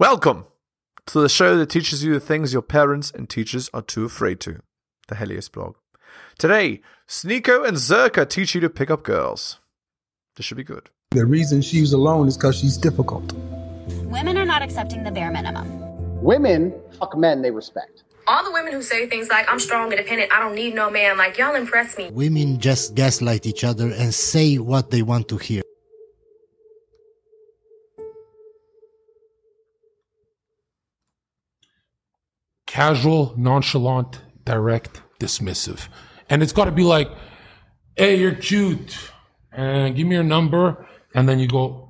Welcome to the show that teaches you the things your parents and teachers are too afraid to. The Helios blog. Today, Sneeko and Zherka teach you to pick up girls. This should be good. The reason she's alone is because she's difficult. Women are not accepting the bare minimum. Women fuck men they respect. All the women who say things like, I'm strong, independent, I don't need no man, like, y'all impress me. Women just gaslight each other and say what they want to hear. Casual, nonchalant, direct, dismissive. And it's got to be like, hey, you're cute, and give me your number. And then you go,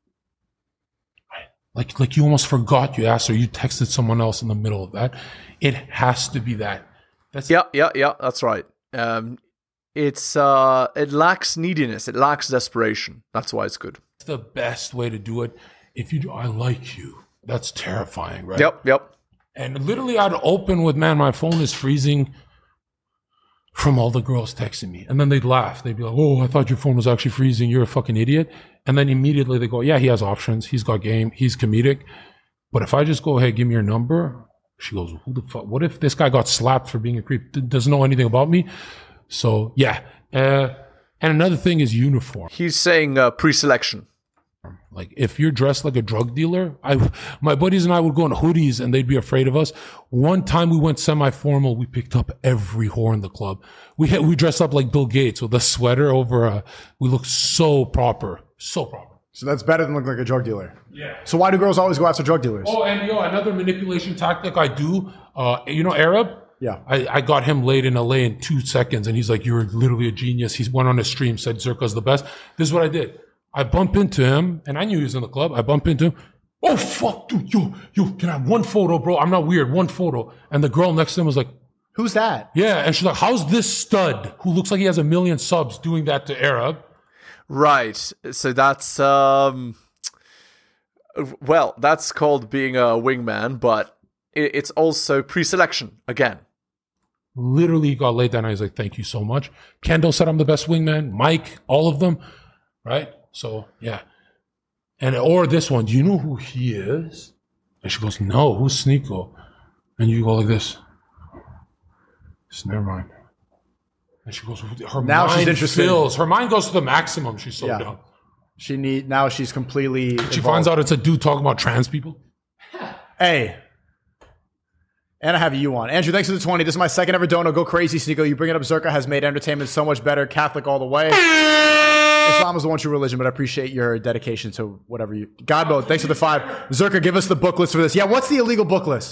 like you almost forgot you asked, or you texted someone else in the middle of that. It has to be that. Yeah, that's right. It lacks neediness. It lacks desperation. That's why it's good. It's the best way to do it. If you do, I like you. That's terrifying, right? Yep. And literally I'd open with, man, my phone is freezing from all the girls texting me. And then they'd laugh. They'd be like, oh, I thought your phone was actually freezing. You're a fucking idiot. And then immediately they go, yeah, he has options. He's got game. He's comedic. But if I just go, hey, give me your number. She goes, who the fuck? What if this guy got slapped for being a creep? Doesn't know anything about me. So, yeah. And another thing is uniform. He's saying pre-selection. Like, if you're dressed like a drug dealer, my buddies and I would go in hoodies and they'd be afraid of us. One time we went semi-formal, we picked up every whore in the club. We dressed up like Bill Gates with a sweater over we looked so proper. So that's better than looking like a drug dealer. Yeah. So why do girls always go after drug dealers? Oh, and another manipulation tactic I do, Arab? Yeah. I got him laid in LA in 2 seconds and he's like, you're literally a genius. He went on his stream, said Zherka's the best. This is what I did. I bump into him, and I knew he was in the club. I bump into him. Oh, fuck, dude, yo, can I have one photo, bro? I'm not weird, one photo. And the girl next to him was like, who's that? Yeah, and she's like, how's this stud, who looks like he has 1 million subs, doing that to Arab? Right, so that's, that's called being a wingman, but it's also pre-selection, again. Literally got laid down, and he's like, thank you so much. Kendall said I'm the best wingman, Mike, all of them, right? So, yeah. Or this one, do you know who he is? And she goes, no, who's Sneeko? And you go like this. Never mind. And she goes, her now mind she's interested. fills. Her mind goes to the maximum. She's so dumb. Now she's completely She involved. finds out it's a dude talking about trans people. Hey. And I have you on. Andrew, thanks for the 20. This is my second ever dono. Go crazy, Sneeko. You bring it up. Zherka has made entertainment so much better. Catholic all the way. Islam is the one true religion, but I appreciate your dedication to whatever you... God mode, thanks for the 5. Zherka, give us the book list for this. Yeah, what's the illegal book list?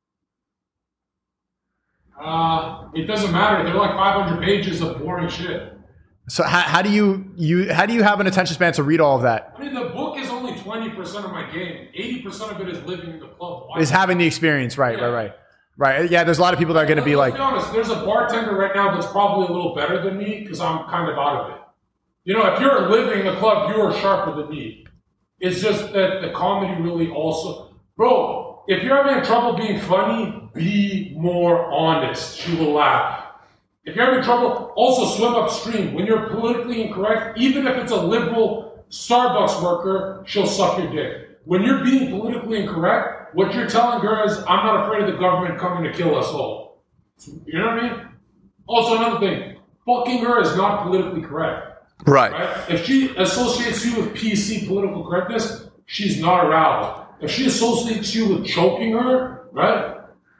It doesn't matter. They're like 500 pages of boring shit. So how do you have an attention span to read all of that? I mean, the book is only 20% of my game. 80% of it is living in the club. Is having the experience, right. Yeah, there's a lot of people that are going to be like... Let's be honest, there's a bartender right now that's probably a little better than me because I'm kind of out of it. If you're living in the club, you are sharper than me. It's just that the comedy really also... Bro, if you're having trouble being funny, be more honest. She will laugh. If you're having trouble, also swim upstream. When you're politically incorrect, even if it's a liberal Starbucks worker, she'll suck your dick. When you're being politically incorrect, what you're telling her is, I'm not afraid of the government coming to kill us all. You know what I mean? Also, another thing, fucking her is not politically correct. Right. If she associates you with PC political correctness, she's not aroused. If she associates you with choking her, right?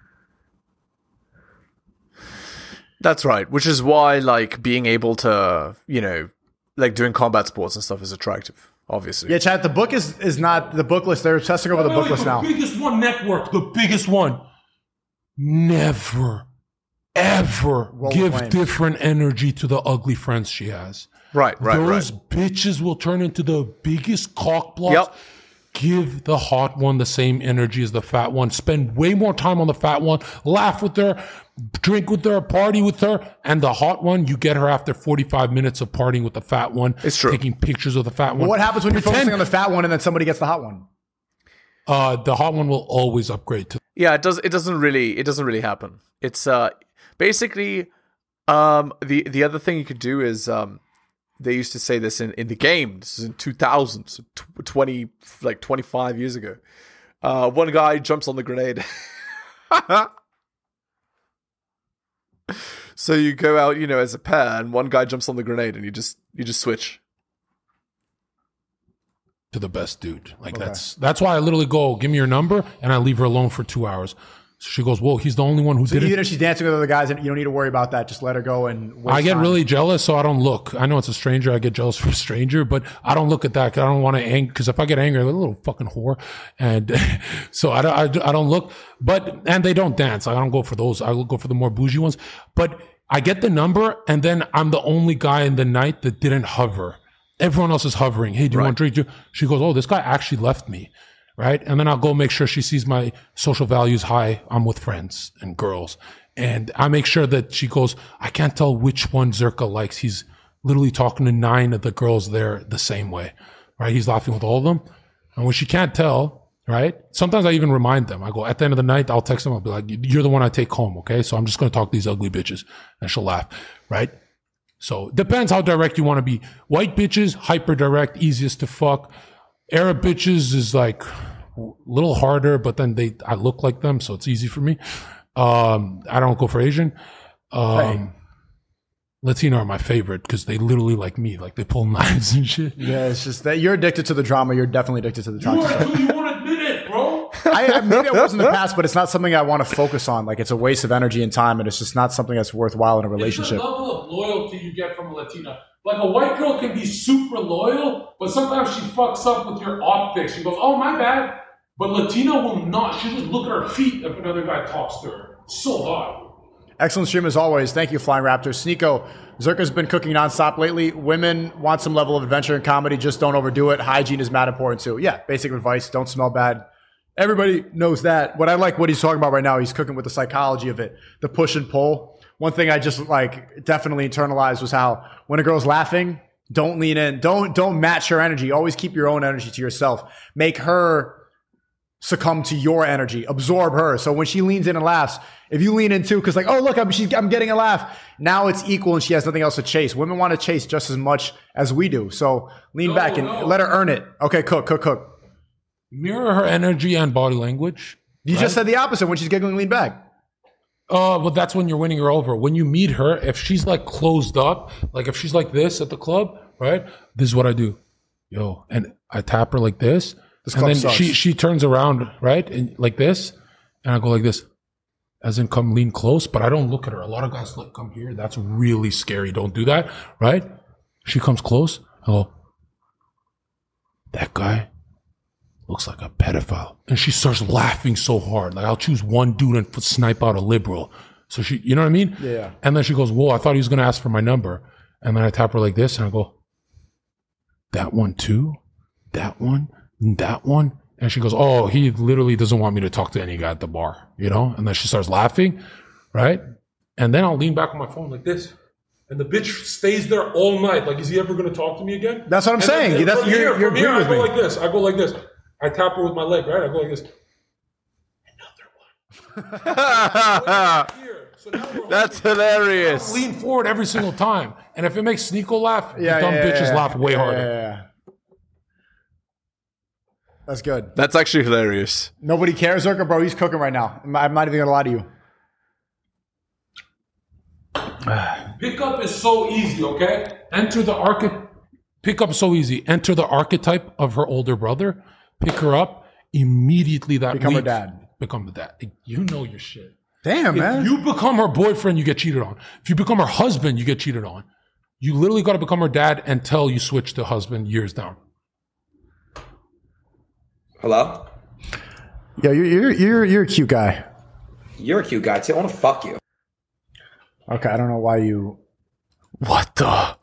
That's right. Which is why, being able to, doing combat sports and stuff is attractive, obviously. Yeah, chat, the book is not the book list. They're testing over the book list now. The biggest one network, the biggest one. Never, ever give different energy to the ugly friends she has. Right. Those bitches will turn into the biggest cock blocks. Yep. Give the hot one the same energy as the fat one. Spend way more time on the fat one. Laugh with her. Drink with her. Party with her. And the hot one, you get her after 45 minutes of partying with the fat one. It's true. Taking pictures of the fat one. Well, what happens when you're focusing on the fat one and then somebody gets the hot one? The hot one will always upgrade to. Yeah, it doesn't really happen. It's basically the other thing you could do is they used to say this in the game. This is in 2000, so 25 years ago. One guy jumps on the grenade. So you go out, as a pair, and one guy jumps on the grenade, and you just switch to the best dude. Like that's why I literally go, give me your number, and I leave her alone for 2 hours. So she goes, whoa, he's the only one who did it. Even if she's dancing with other guys, you don't need to worry about that. Just let her go and waste I get time. really jealous, so I don't look. I know it's a stranger. I get jealous for a stranger, but I don't look at that because I don't want to because if I get angry, I'm a little fucking whore. And so I don't look. And they don't dance. I don't go for those. I will go for the more bougie ones. But I get the number, and then I'm the only guy in the night that didn't hover. Everyone else is hovering. Hey, do you want to drink? She goes, oh, this guy actually left me. Right. And then I'll go make sure she sees my social values high. I'm with friends and girls. And I make sure that she goes, I can't tell which one Zherka likes. He's literally talking to 9 of the girls there the same way. Right. He's laughing with all of them. And when she can't tell, right. Sometimes I even remind them. I go, at the end of the night, I'll text them. I'll be like, you're the one I take home. Okay. So I'm just going to talk to these ugly bitches. And she'll laugh. Right. So depends how direct you want to be. White bitches, hyper direct, easiest to fuck. Arab bitches is like a little harder, but then I look like them, so it's easy for me. I don't go for Asian. Latino are my favorite because they literally like me, like they pull knives and shit. Yeah, it's just that you're addicted to the drama. You're definitely addicted to the drama. You won't admit it, bro. Maybe I was in the past, but it's not something I want to focus on. Like, it's a waste of energy and time, and it's just not something that's worthwhile in a relationship. It's the level of loyalty you get from a Latina. Like, a white girl can be super loyal, but sometimes she fucks up with your optics. She goes, oh, my bad. But Latina will not. She'll just look at her feet if another guy talks to her. So hot. Excellent stream as always. Thank you, Flying Raptors. Sneeko, Zherka's been cooking nonstop lately. Women want some level of adventure and comedy. Just don't overdo it. Hygiene is mad important too. Yeah, basic advice. Don't smell bad. Everybody knows that. What I like what he's talking about right now, he's cooking with the psychology of it. The push and pull. One thing I just definitely internalized was how when a girl's laughing, don't lean in. Don't match her energy. Always keep your own energy to yourself. Make her succumb to your energy. Absorb her. So when she leans in and laughs, if you lean in too, because oh look, I'm getting a laugh. Now it's equal and she has nothing else to chase. Women want to chase just as much as we do. So lean back and let her earn it. Okay, cook. Mirror her energy and body language. You just said the opposite. When she's giggling, lean back. Well, that's when you're winning her over. When you meet her, if she's like closed up, like if she's like this at the club, right? This is what I do. Yo, and I tap her like this. And then she turns around, right? And like this. And I go like this. As in come lean close, but I don't look at her. A lot of guys like come here. That's really scary. Don't do that, right? She comes close. I go, that guy looks like a pedophile. And she starts laughing so hard. Like I'll choose one dude and snipe out a liberal. So she, you know what I mean? Yeah. And then she goes, whoa, I thought he was going to ask for my number. And then I tap her like this and I go, that one too? That one? That one? And she goes, oh, he literally doesn't want me to talk to any guy at the bar, you know? And then she starts laughing, right? And then I'll lean back on my phone like this. And the bitch stays there all night. Like, is he ever going to talk to me again? That's what I'm saying. You're agreeing with me. I go like this. I tap her with my leg, right? I go like this. Another one. So that's hilarious. I lean forward every single time. And if it makes Sneeko laugh, the dumb bitches laugh way harder. Yeah. That's good. That's actually hilarious. Nobody cares, Zherka, bro. He's cooking right now. I'm not even going to lie to you. Pickup is so easy, okay? Pickup is so easy. Enter the archetype of her older brother. Pick her up. Immediately that Become week, her dad. Become the dad. You know your shit. Damn, man. If you become her boyfriend, you get cheated on. If you become her husband, you get cheated on. You literally got to become her dad until you switch to husband years down. Hello? Yeah, you're a cute guy. You're a cute guy too. I want to fuck you. Okay, I don't know why you. What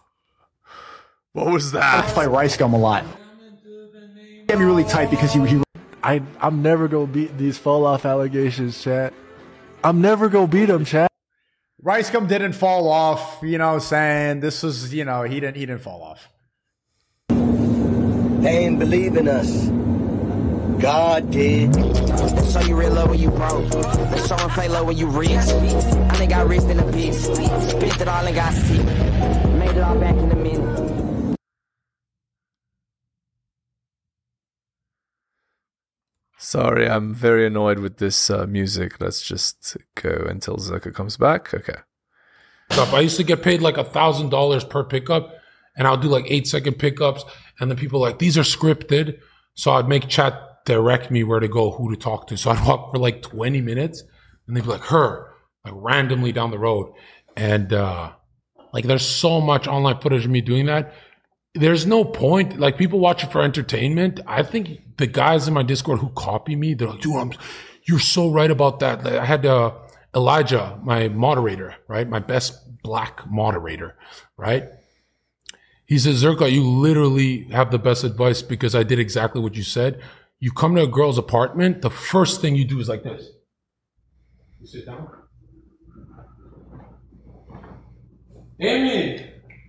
was that? I fight Rice Gum a lot. Get me really tight because he. I'm never gonna beat these fall off allegations, chat. I'm never gonna beat them, chat. Rice Gum didn't fall off. You know, saying this was, he didn't fall off. They ain't believe in us. God did. They show you real low when you broke. They show and play low when you rich. I done got rich in a piece. Spent it all and got sick. Made it all back in a minute. Sorry, I'm very annoyed with this music. Let's just go until Zerka comes back. Okay. I used to get paid like $1,000 per pickup, and I'll do like 8-second pickups, and then people are like, these are scripted. So I'd make chat direct me where to go, who to talk to. So I'd walk for like 20 minutes, and they'd be like, her, like randomly down the road. And like there's so much online footage of me doing that. There's no point. Like people watch it for entertainment. I think the guys in my Discord who copy me, they're like, dude, you're so right about that. Like, I had Elijah, my moderator, right? My best black moderator, right? He says, Zerka, you literally have the best advice because I did exactly what you said. You come to a girl's apartment, the first thing you do is like this. You sit down. Damien,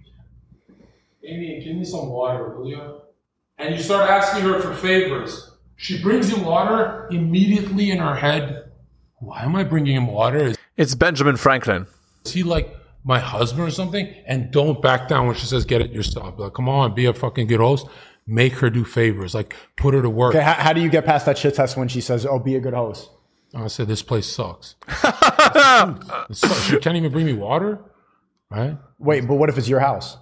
give me some water, will you? And you start asking her for favors. She brings you water, immediately in her head, why am I bringing him water? It's Benjamin Franklin. Is he like my husband or something? And don't back down when she says, get it yourself. Like, come on, be a fucking good host. Make her do favors. Like, put her to work. Okay, how do you get past that shit test when she says, oh, be a good host? I said, this place sucks. She can't even bring me water, right? Wait, but what if it's your house?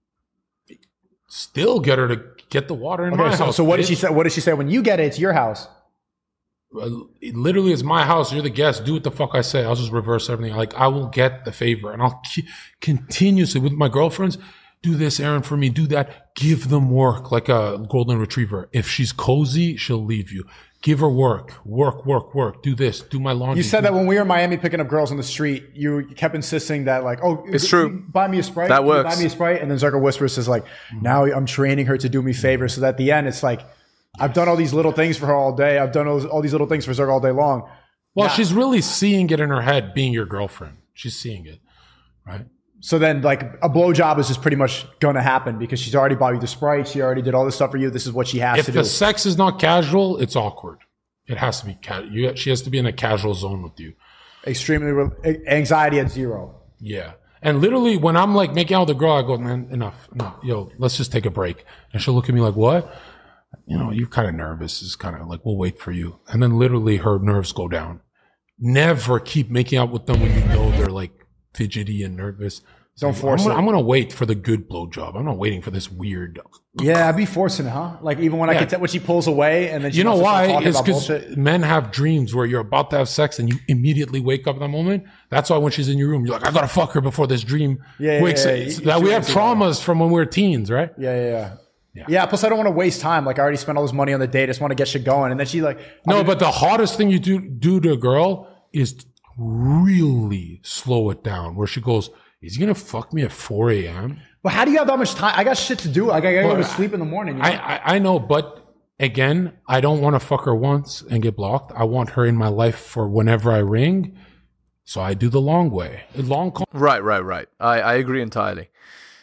Still get her to get the water in my house. So what did she say? What did she say when you get it? It's your house. It literally, it's my house. You're the guest. Do what the fuck I say. I'll just reverse everything. Like, I will get the favor, and I'll continuously with my girlfriends. Do this errand for me. Do that. Give them work like a golden retriever. If she's cozy, she'll leave you. Give her work. Do this. Do my laundry. You said that when we were in Miami picking up girls on the street, you kept insisting that like, oh, it's true. Buy me a Sprite. That works. Buy me a Sprite. And then Zerka whispers says like, now I'm training her to do me favors. So that at the end, it's like, I've done all these little things for her all day. I've done all these little things for Zerka all day long. Well, she's really seeing it in her head being your girlfriend. She's seeing it, right? So then like a blowjob is just pretty much going to happen because she's already bought you the Sprite. She already did all this stuff for you. This is what she has to do. If the sex is not casual, it's awkward. It has to be she has to be in a casual zone with you. Extremely anxiety at 0. Yeah. And literally when I'm like making out with the girl, I go, man, enough. Yo, let's just take a break. And she'll look at me like, what? You know, you're kind of nervous. It's kind of like, we'll wait for you. And then literally her nerves go down. Never keep making out with them when you know they're like fidgety and nervous. Don't force it. I'm going to wait for the good blowjob. I'm not waiting for this weird. Yeah, I'd be forcing it, huh? Like even when I can tell when she pulls away and then she you know why? It's because men have dreams where you're about to have sex and you immediately wake up at that moment. That's why when she's in your room, you're like, I got to fuck her before this dream wakes up. We have traumas from when we were teens, right? Yeah. Plus, I don't want to waste time. Like I already spent all this money on the date. I just want to get shit going. And then she like but the hottest thing you do to a girl is really slow it down. Where she goes, is he gonna fuck me at 4 a.m.? But how do you have that much time? I got shit to do. Like I gotta go to sleep in the morning. You know? I know, but again, I don't want to fuck her once and get blocked. I want her in my life for whenever I ring. So I do the long way. Right. I agree entirely.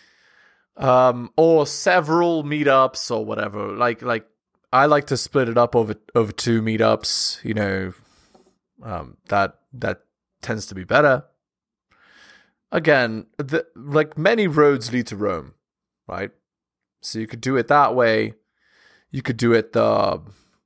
Or several meetups or whatever. Like I like to split it up over 2 meetups. You know, that tends to be better. Again, like many roads lead to Rome, right? So you could do it that way. You could do it the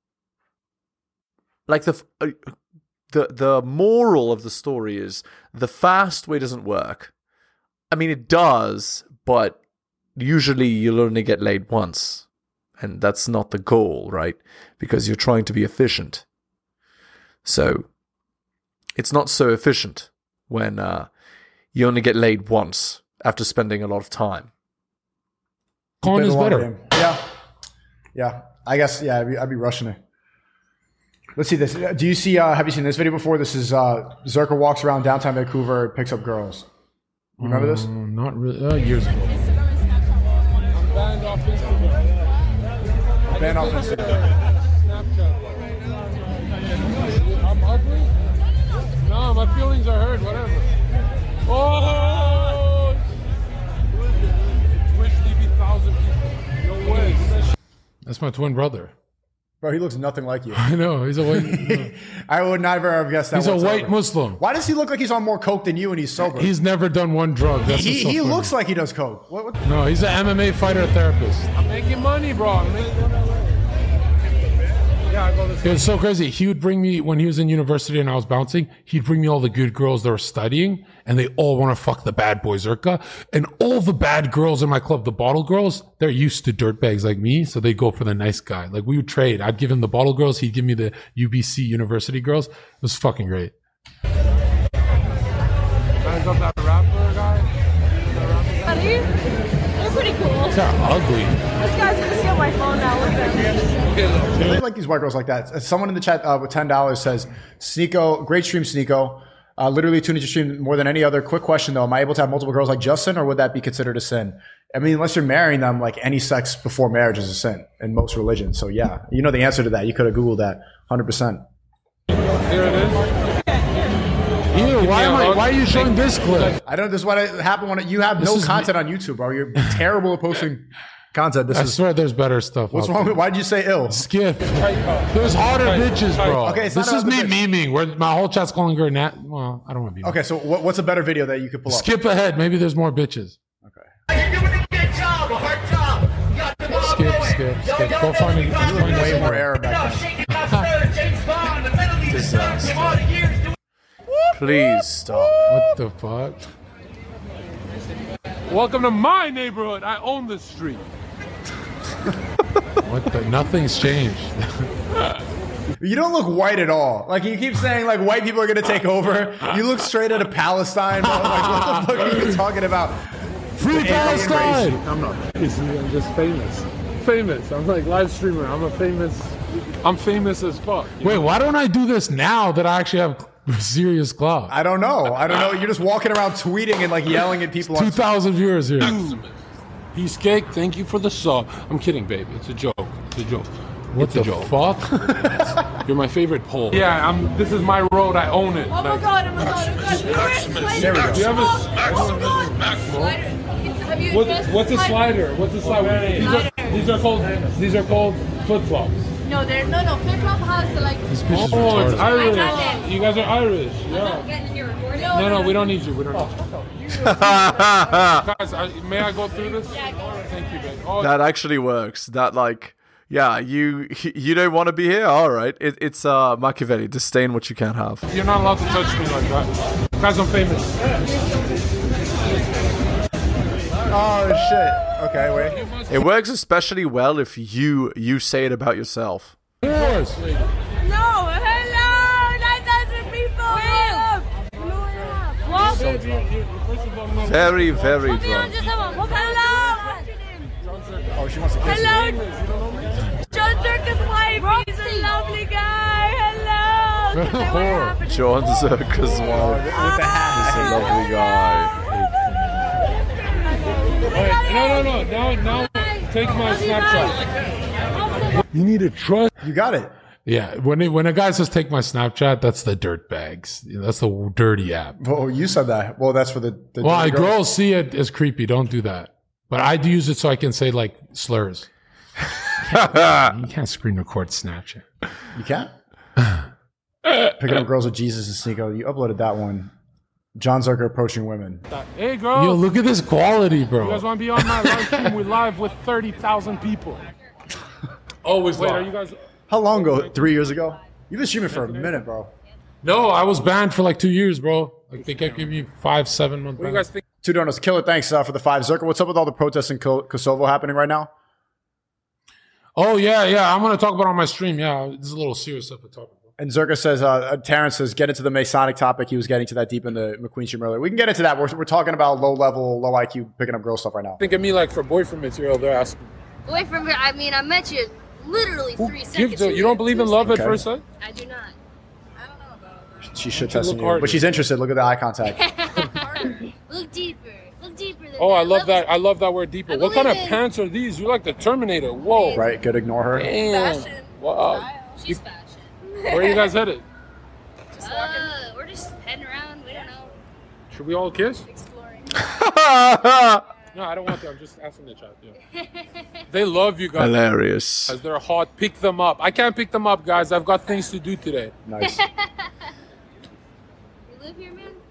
moral of the story is the fast way doesn't work. I mean, it does, but usually you'll only get laid once, and that's not the goal, right? Because you're trying to be efficient. So it's not so efficient when you only get laid once after spending a lot of time. Con is better. Yeah. I guess, I'd be rushing it. Let's see this. Do you see, have you seen this video before? This is Zerka walks around downtown Vancouver, picks up girls. You remember this? Not really. Years ago. I'm banned off Instagram. Banned off Instagram. I'm ugly? No, my feelings are hurt, whatever. Oh! Twitch TV, 1,000 people. No way. That's my twin brother. Bro, he looks nothing like you. I know. He's a white... I would never have guessed that. He's a white Muslim. Why does he look like he's on more coke than you and he's sober? He's never done one drug. That's he looks like he does coke. What? No, he's an MMA fighter therapist. I'm making money, bro. I'm making money. I go this It was so crazy. He would bring me, when he was in university and I was bouncing, he'd bring me all the good girls that were studying, and they all want to fuck the bad boy Zerka. And all the bad girls in my club, the bottle girls, they're used to dirtbags like me, so they go for the nice guy. Like, we would trade. I'd give him the bottle girls, he'd give me the UBC university girls. It was fucking great. Guys up that rapper guy? They're pretty cool. They're ugly. This guy's gonna steal my phone now. Look at him. I really like these white girls like that. Someone in the chat with $10 says, Sneeko, great stream, Sneeko. Literally tuned into stream more than any other. Quick question though, am I able to have multiple girls like Justin, or would that be considered a sin? I mean, unless you're marrying them, like any sex before marriage is a sin in most religions. So yeah, you know the answer to that. You could have Googled that 100%. Here it is. Ew, why are you showing this clip? I don't, this is what happened when you have no content on YouTube, bro. You're terrible at posting content. I swear there's better stuff. What's wrong with, why did you say ill? Skip. There's hotter bitches, bro. Okay, it's this not is me about the memeing, where my whole chat's calling her Nat. Well, I don't want to be. Okay, so what's a better video that you could pull up? Skip ahead. Maybe there's more bitches. Skip. Go find it. Way more error back then. Please stop. What the fuck? Welcome to my neighborhood. I own this street. What the? Nothing's changed. You don't look white at all. Like, you keep saying, like, white people are going to take over. You look straight out of Palestine, bro. Like, what the fuck are you talking about? Free Palestine! I'm not crazy. I'm just famous. Famous. I'm like live streamer. I'm famous as fuck. Wait, why don't I do this now that I actually have serious clout? I don't know. You're just walking around tweeting and, like, yelling at people. 2,000 viewers here. Peace cake. Thank you for the sub. I'm kidding, baby. It's a joke. It's a joke. What the fuck? You're my favorite pole. Yeah, this is my road. I own it. Oh my god, oh my god. There we go. Do you have a what's a slider? What's a slider? These are called flip flops. No, flip flop has like. Oh, it's Irish. You guys are Irish. Yeah. No, we don't need you. We don't need you. Guys, may I go through this? Yeah, go. Thank you, babe. Oh, that actually works. That like. Yeah, you don't want to be here? All right. It's Machiavelli. Disdain what you can't have. You're not allowed to touch me like that. Guys, I'm famous. Oh, shit. Okay, wait. It works especially well if you say it about yourself. No, hello! 9,000 people! Very, very drunk. Hello! Oh, she wants to kiss Hello! John Zerka's wife! He's a lovely guy! Hello! John Zerka's wife. With the hat. He's a lovely guy. No. Now take my Snapchat. You need to trust. You got it. Yeah, when a guy says take my Snapchat, that's the dirt bags. That's the dirty app. Well, you said that. Well, that's for the well, girls see it as creepy. Don't do that. But I do use it so I can say like slurs. You can't screen record Snapchat. You can't? Picking up girls with Jesus and Sneeko. You uploaded that one. John Zerka approaching women. Hey, girls. Yo, look at this quality, bro. You guys want to be on my live stream? We're live with 30,000 people. Always live. Are you guys? How long ago? 3 years ago? You've been streaming for a minute, bro. No, I was banned for like 2 years, bro. Like they kept giving me 5-7 months. What do you guys think? Two donuts. Killer, thanks for the 5. Zerka, what's up with all the protests in Kosovo happening right now? Oh, yeah. I'm going to talk about it on my stream. Yeah, this is a little serious stuff to talk about. And Zerka says, Terrence says, get into the Masonic topic. He was getting to that deep in the McQueen stream earlier. We can get into that. We're talking about low level, low IQ, picking up girl stuff right now. Think of me like for boyfriend material. They're asking. Boyfriend, I mean, I met you literally 3 seconds ago. You don't believe in love at first sight? I do not. I don't know about it. She should test you, but she's interested. Look at the eye contact. Look deeper. Look deeper. Than I love that. I love that word deeper. What kind of pants are these? You're like the Terminator. Whoa. Right. Good. Ignore her. Damn. Fashion. Wow. She's fashion. Where are you guys headed? We're just heading around. We don't know. Should we all kiss? Exploring. No, I don't want to. I'm just asking the chat. Yeah. They love you guys. Hilarious. As they're hot. Pick them up. I can't pick them up, guys. I've got things to do today. Nice. You live here, man?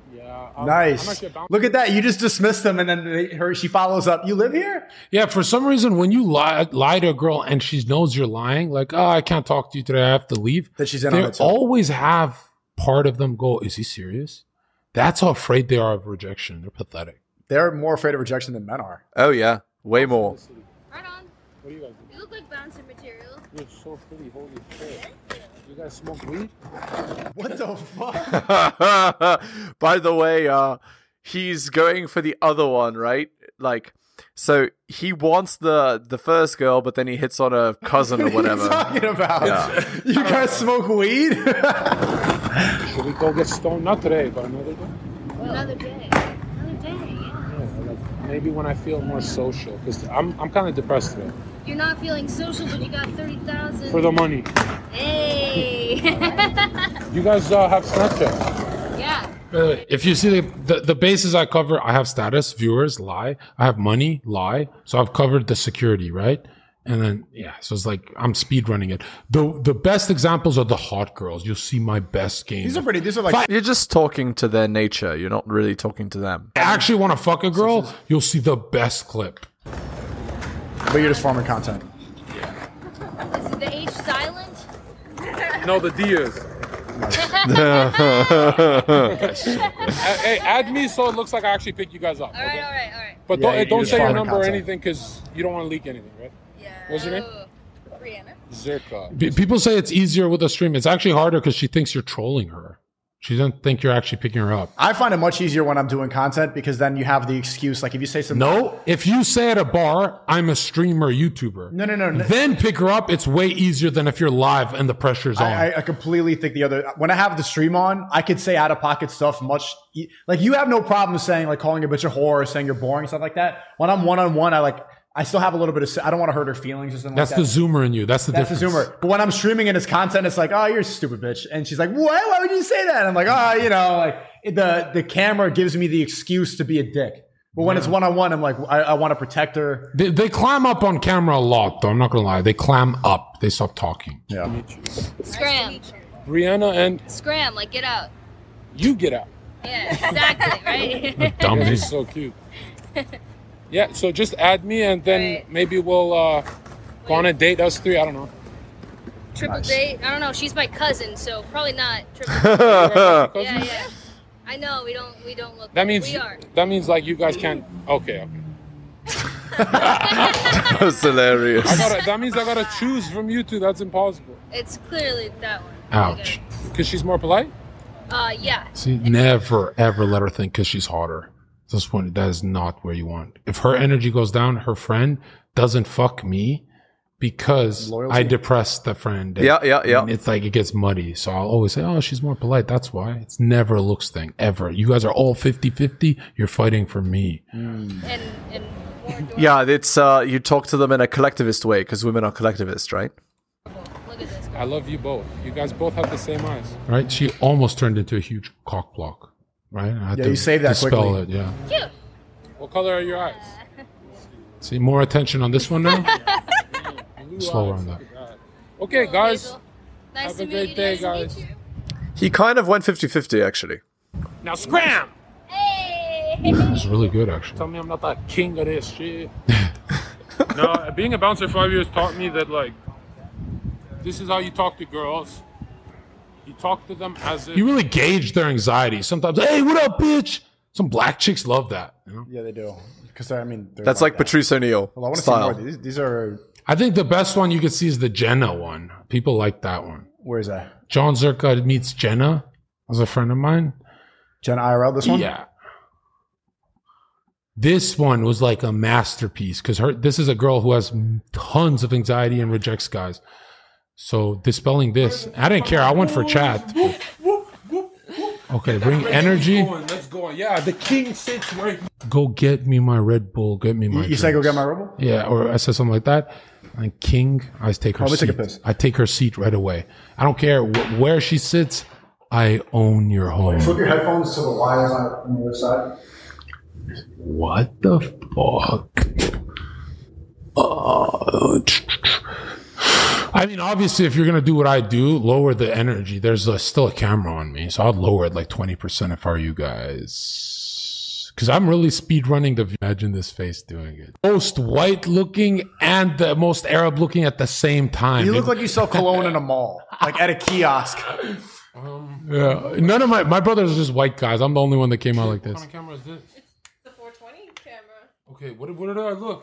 Yeah. Nice. Look at that. You just dismissed them, and then she follows up. You live here? Yeah, for some reason, when you lie to a girl and she knows you're lying, like, oh, I can't talk to you today, I have to leave. That she's in on they it too. always have part of them go, is he serious? That's how afraid they are of rejection. They're pathetic. They're more afraid of rejection than men are. Oh, yeah. Way more. Right on. What do you guys do? You look like bouncer material. You're so pretty. Holy shit. You guys smoke weed? What the fuck? By the way, he's going for the other one, right? Like, so he wants the first girl, but then he hits on a cousin or whatever. What are you talking about? Yeah. You guys smoke weed? Should we go get stoned? Not today, but another day? Another day. Another day, yeah. Yeah, like maybe when I feel more social, because I'm kind of depressed today. You're not feeling social, but you got 30,000. For the money. Hey. You guys have Snapchat? Yeah. If you see the bases I cover, I have status, viewers, lie. I have money, lie. So I've covered the security, right? And then, yeah, so it's like I'm speed running it. The best examples are the hot girls. You'll see my best game. These are like... You're just talking to their nature. You're not really talking to them. I actually want to fuck a girl, you'll see the best clip. But you're just farming content. Is the H silent? No, the D is. Hey, add me so it looks like I actually picked you guys up. All right. But Yeah, don't say your farming number or content. anything because you don't want to leak anything, right? Yeah. What's your name? Brianna. Zerka. People say it's easier with a stream. It's actually harder because she thinks you're trolling her. She doesn't think you're actually picking her up. I find it much easier when I'm doing content because then you have the excuse. Like if you say something. No, if you say at a bar, I'm a streamer, YouTuber. No. Then pick her up. It's way easier than if you're live and the pressure's on. I completely think the other. When I have the stream on, I could say out of pocket stuff much. Like you have no problem saying like calling a bitch a whore or saying you're boring stuff like that. When I'm one on one, I still have a little bit of. I don't want to hurt her feelings or something. That's like that. the zoomer in you. That's the difference. The zoomer. But when I'm streaming and it's content, it's like, oh, you're a stupid bitch. And she's like, what? Why would you say that? And I'm like, oh, like the camera gives me the excuse to be a dick. But when it's one on one, I'm like, I want to protect her. They clam up on camera a lot, though. I'm not gonna lie. They clam up. They stop talking. Yeah. Scram. Brianna and Scram, like get out. you get out. Yeah, exactly, right? Dumb. This is so cute. Yeah, so just add me and then maybe we'll go on a date, us three. I don't know. Triple date? I don't know. She's my cousin, so probably not triple date. Yeah. I know we don't look. That means we are. that means like you guys can't. Okay. That's hilarious. That means I gotta choose from you two. That's impossible. It's clearly that one. Ouch. Because she's more polite. Yeah. See, never ever let her think because she's hotter. This point, that is not where you want. If her energy goes down, her friend doesn't fuck me because Loyalty. I depressed the friend. Yeah. And it's like it gets muddy. So I'll always say, oh, she's more polite. That's why. It's never a looks thing, ever. You guys are all 50-50. You're fighting for me. And Yeah, it's you talk to them in a collectivist way because women are collectivists, right? look at this. I love you both. You guys both have the same eyes. Right? She almost turned into a huge cock block. Right? I had Yeah, to you saved that dispel quickly. it, yeah. Cute. What color are your eyes? See, more attention on this one now? Blue Slower eyes. on that. Look at that. Okay, guys. Nice Have to a meet great you. day, Nice to guys. meet you. He kind of went 50-50, actually. Now scram! Hey. It's really good, actually. Tell me I'm not the king of this shit. No, being a bouncer 5 years taught me that, like, this is how you talk to girls. You talk to them as if... You really gauge their anxiety. Sometimes, hey, what up, bitch? Some black chicks love that. You know? Yeah, they do. Because they're That's like Patrice O'Neal Well, I want to see style. more. These are. I think the best one you could see is the Jenna one. People like that one. Where is that? John Zerka meets Jenna. Was a friend of mine. Jenna IRL. This one. Yeah. This one was like a masterpiece because this is a girl who has tons of anxiety and rejects guys. So dispelling this, I didn't care. I went for chat. Okay, bring energy. Let's go. Yeah, the king sits right here. Go get me my Red Bull. Get me my. You say go drinks. get my Red Bull? Yeah, or I said something like that. And King, I take her Let me seat. take a piss. I take her seat right away. I don't care where she sits. I own your home. Flip your headphones to the wires on the other side. What the fuck? I mean, obviously, if you're going to do what I do, lower the energy. There's still a camera on me, so I'd lower it like 20% if I were you guys. Because I'm really speed running to imagine this face doing it. Most white looking and the most Arab looking at the same time. You look like you sell cologne in a mall, like at a kiosk. Yeah, none of my brothers are just white guys. I'm the only one that came out like this. What kind of camera is this? It's the 420 camera. Okay, what did I look?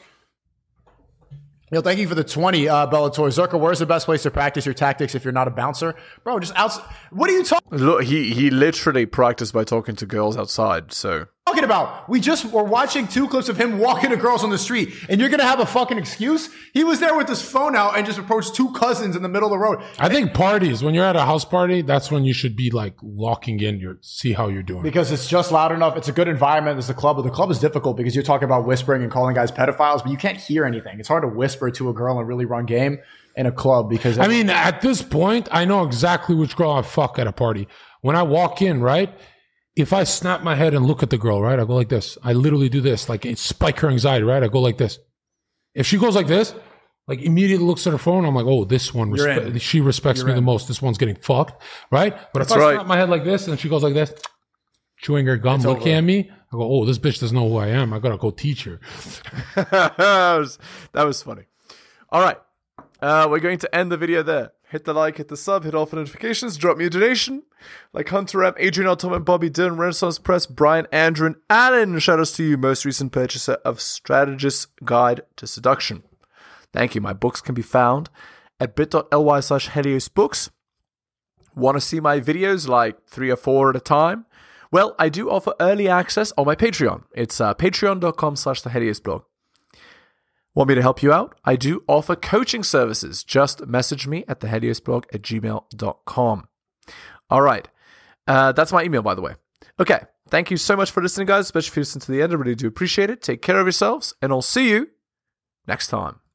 Yo, thank you for the 20, Bellator. Zerka, where's the best place to practice your tactics if you're not a bouncer? Bro, just outside. What are you talking? Look, he literally practiced by talking to girls outside, so... Talking about? We just were watching 2 clips of him walking to girls on the street, and you're gonna have a fucking excuse? He was there with his phone out and just approached 2 cousins in the middle of the road. I think parties, when you're at a house party, that's when you should be like locking in see how you're doing. Because it's just loud enough. It's a good environment. It's the club, but the club is difficult because you're talking about whispering and calling guys pedophiles, but you can't hear anything. It's hard to whisper to a girl and really run game in a club because... I mean, at this point, I know exactly which girl I fuck at a party. When I walk in, right? If I snap my head and look at the girl, right, I go like this. I literally do this, like it spike her anxiety, right? I go like this. If she goes like this, like immediately looks at her phone, I'm like, oh, this one, she respects me the most. This one's getting fucked, right? But if I snap my head like this and she goes like this, chewing her gum, looking at me, I go, oh, this bitch doesn't know who I am. I gotta go teach her. That was funny. All right, we're going to end the video there. Hit the like, hit the sub, hit all for notifications, drop me a donation. Like Hunter M, Adrian L, Tom and Bobby, Dylan, Renaissance Press, Brian, Andrew, and Alan. Shout outs to you, most recent purchaser of Strategist's Guide to Seduction. Thank you. My books can be found at bit.ly/HeliosBooks. Want to see my videos like 3 or 4 at a time? Well, I do offer early access on my Patreon. It's patreon.com/theheliosblog. Want me to help you out? I do offer coaching services. Just message me at theheliosblog@gmail.com. All right. That's my email, by the way. Okay. Thank you so much for listening, guys, especially if you listen to the end. I really do appreciate it. Take care of yourselves, and I'll see you next time.